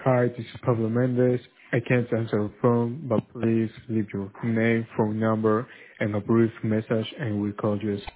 Hi, this is Pablo Mendez. I can't answer the phone, but please leave your name, phone number, and a brief message, and we'll call you as